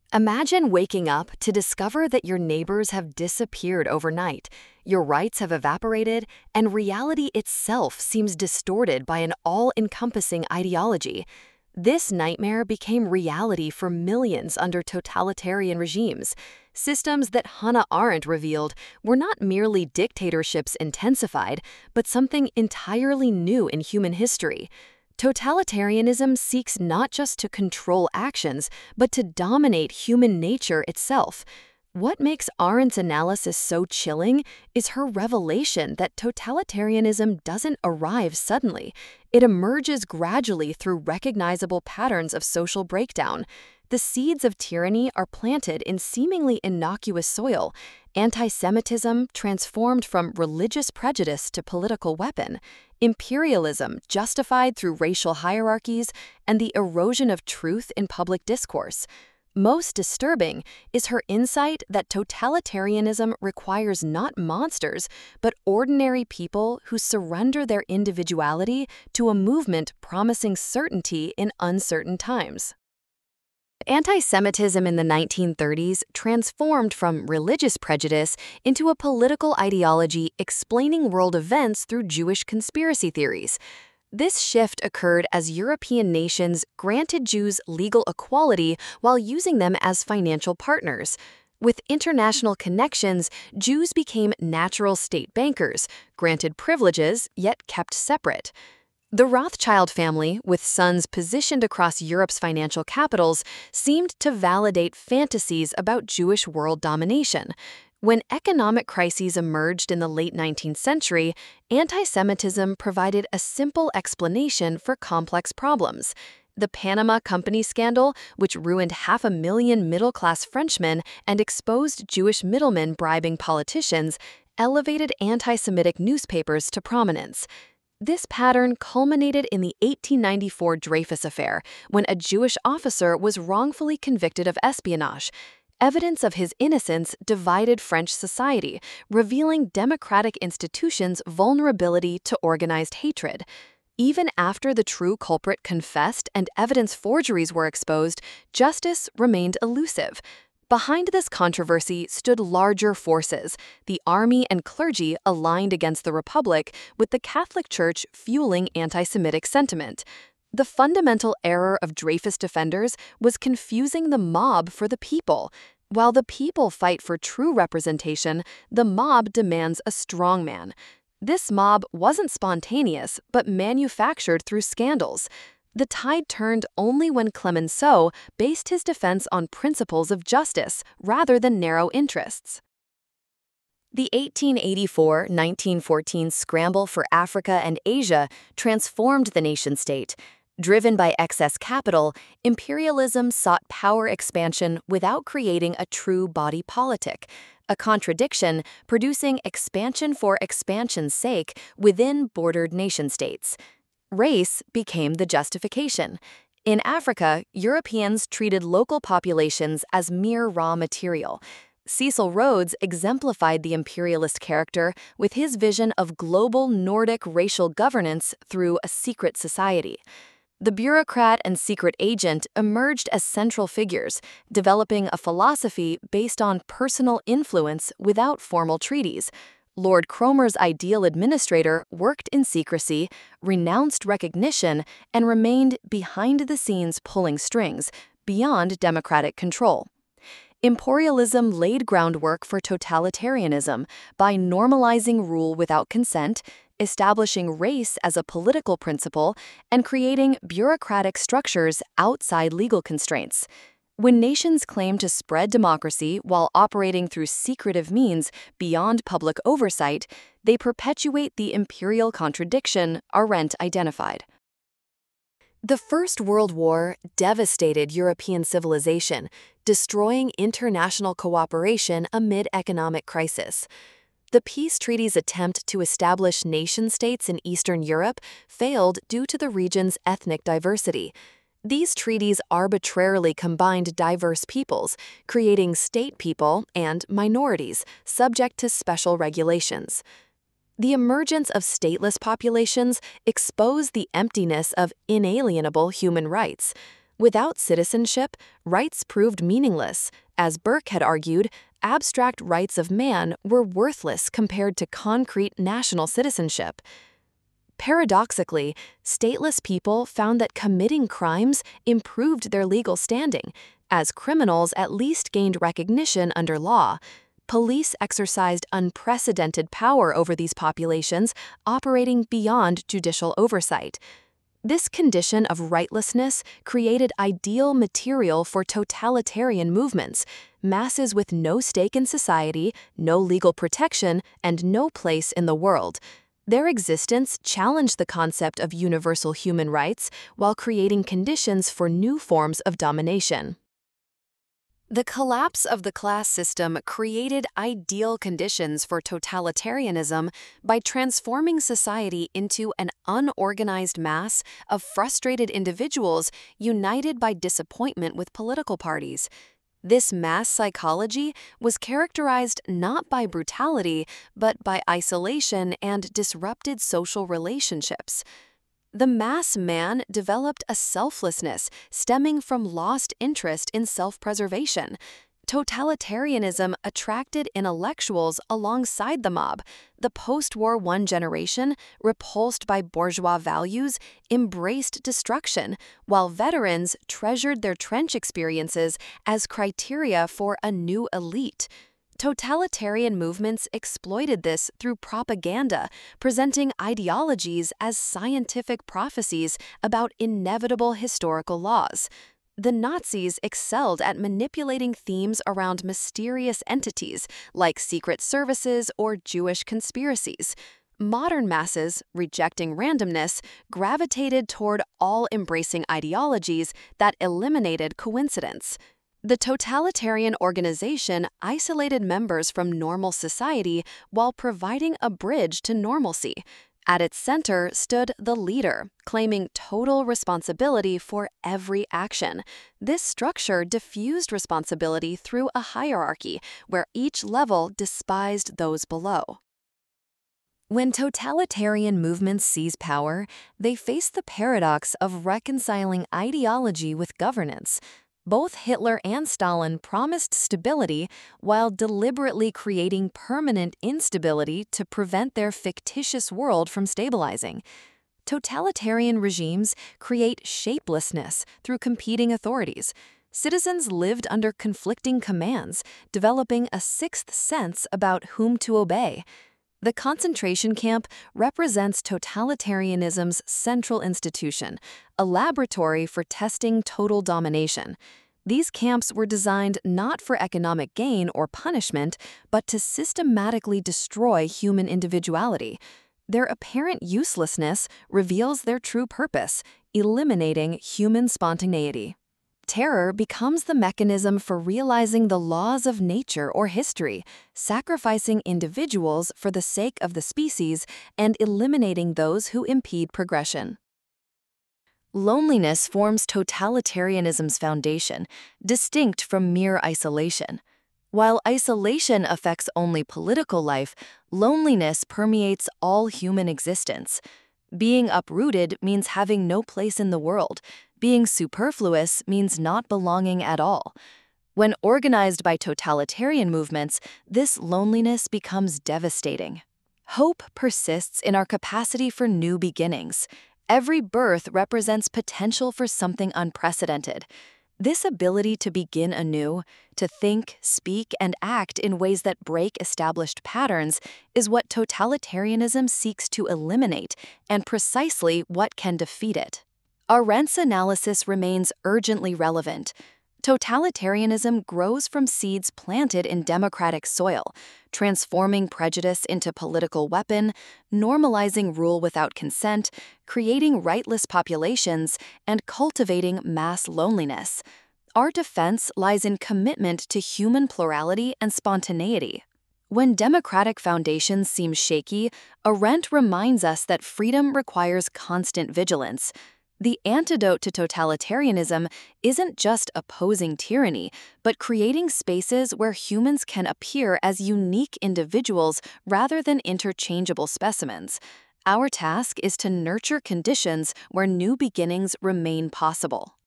Imagine waking up to discover that your neighbors have disappeared overnight, your rights have evaporated, and reality itself seems distorted by an all-encompassing ideology. This nightmare became reality for millions under totalitarian regimes. Systems that Hannah Arendt revealed were not merely dictatorships intensified, but something entirely new in human history. Totalitarianism seeks not just to control actions, but to dominate human nature itself. What makes Arendt's analysis so chilling is her revelation that totalitarianism doesn't arrive suddenly. It emerges gradually through recognizable patterns of social breakdown. The seeds of tyranny are planted in seemingly innocuous soil. Anti-Semitism transformed from religious prejudice to political weapon. Imperialism justified through racial hierarchies, and the erosion of truth in public discourse. Most disturbing is her insight that totalitarianism requires not monsters, but ordinary people who surrender their individuality to a movement promising certainty in uncertain times. Anti-Semitism in the 1930s transformed from religious prejudice into a political ideology explaining world events through Jewish conspiracy theories. This shift occurred as European nations granted Jews legal equality while using them as financial partners. With international connections, Jews became natural state bankers, granted privileges, yet kept separate. The Rothschild family, with sons positioned across Europe's financial capitals, seemed to validate fantasies about Jewish world domination. When economic crises emerged in the late 19th century, anti-Semitism provided a simple explanation for complex problems. The Panama Company scandal, which ruined 500,000 middle-class Frenchmen and exposed Jewish middlemen bribing politicians, elevated anti-Semitic newspapers to prominence. This pattern culminated in the 1894 Dreyfus Affair, when a Jewish officer was wrongfully convicted of espionage. Evidence of his innocence divided French society, revealing democratic institutions' vulnerability to organized hatred. Even after the true culprit confessed and evidence forgeries were exposed, justice remained elusive. Behind this controversy stood larger forces, the army and clergy aligned against the Republic, with the Catholic Church fueling anti-Semitic sentiment. The fundamental error of Dreyfus defenders was confusing the mob for the people. While the people fight for true representation, the mob demands a strongman. This mob wasn't spontaneous, but manufactured through scandals. The tide turned only when Clemenceau based his defense on principles of justice rather than narrow interests. The 1884–1914 scramble for Africa and Asia transformed the nation-state. Driven by excess capital, imperialism sought power expansion without creating a true body politic, a contradiction producing expansion for expansion's sake within bordered nation-states. Race became the justification. In Africa, Europeans treated local populations as mere raw material. Cecil Rhodes exemplified the imperialist character with his vision of global Nordic racial governance through a secret society. The bureaucrat and secret agent emerged as central figures, developing a philosophy based on personal influence without formal treaties. Lord Cromer's ideal administrator worked in secrecy, renounced recognition, and remained behind the scenes pulling strings, beyond democratic control. Imperialism laid groundwork for totalitarianism by normalizing rule without consent, establishing race as a political principle, and creating bureaucratic structures outside legal constraints. When nations claim to spread democracy while operating through secretive means beyond public oversight, they perpetuate the imperial contradiction Arendt identified. The First World War devastated European civilization, destroying international cooperation amid economic crisis. The peace treaty's attempt to establish nation-states in Eastern Europe failed due to the region's ethnic diversity. These treaties arbitrarily combined diverse peoples, creating state people and minorities subject to special regulations. The emergence of stateless populations exposed the emptiness of inalienable human rights. Without citizenship, rights proved meaningless. As Burke had argued, abstract rights of man were worthless compared to concrete national citizenship. Paradoxically, stateless people found that committing crimes improved their legal standing, as criminals at least gained recognition under law. Police exercised unprecedented power over these populations, operating beyond judicial oversight. This condition of rightlessness created ideal material for totalitarian movements, masses with no stake in society, no legal protection, and no place in the world. Their existence challenged the concept of universal human rights while creating conditions for new forms of domination. The collapse of the class system created ideal conditions for totalitarianism by transforming society into an unorganized mass of frustrated individuals united by disappointment with political parties. This mass psychology was characterized not by brutality, but by isolation and disrupted social relationships. The mass man developed a selflessness stemming from lost interest in self-preservation. Totalitarianism attracted intellectuals alongside the mob. The post-War I generation, repulsed by bourgeois values, embraced destruction, while veterans treasured their trench experiences as criteria for a new elite. Totalitarian movements exploited this through propaganda, presenting ideologies as scientific prophecies about inevitable historical laws. The Nazis excelled at manipulating themes around mysterious entities like secret services or Jewish conspiracies. Modern masses, rejecting randomness, gravitated toward all-embracing ideologies that eliminated coincidence. The totalitarian organization isolated members from normal society while providing a bridge to normalcy. At its center stood the leader, claiming total responsibility for every action. This structure diffused responsibility through a hierarchy where each level despised those below. When totalitarian movements seize power, they face the paradox of reconciling ideology with governance. Both Hitler and Stalin promised stability while deliberately creating permanent instability to prevent their fictitious world from stabilizing. Totalitarian regimes create shapelessness through competing authorities. Citizens lived under conflicting commands, developing a sixth sense about whom to obey. The concentration camp represents totalitarianism's central institution, a laboratory for testing total domination. These camps were designed not for economic gain or punishment, but to systematically destroy human individuality. Their apparent uselessness reveals their true purpose, eliminating human spontaneity. Terror becomes the mechanism for realizing the laws of nature or history, sacrificing individuals for the sake of the species and eliminating those who impede progression. Loneliness forms totalitarianism's foundation, distinct from mere isolation. While isolation affects only political life, loneliness permeates all human existence. Being uprooted means having no place in the world. Being superfluous means not belonging at all. When organized by totalitarian movements, this loneliness becomes devastating. Hope persists in our capacity for new beginnings. Every birth represents potential for something unprecedented. This ability to begin anew, to think, speak, and act in ways that break established patterns, is what totalitarianism seeks to eliminate, and precisely what can defeat it. Arendt's analysis remains urgently relevant. Totalitarianism grows from seeds planted in democratic soil, transforming prejudice into political weapon, normalizing rule without consent, creating rightless populations, and cultivating mass loneliness. Our defense lies in commitment to human plurality and spontaneity. When democratic foundations seem shaky, Arendt reminds us that freedom requires constant vigilance. The antidote to totalitarianism isn't just opposing tyranny, but creating spaces where humans can appear as unique individuals rather than interchangeable specimens. Our task is to nurture conditions where new beginnings remain possible.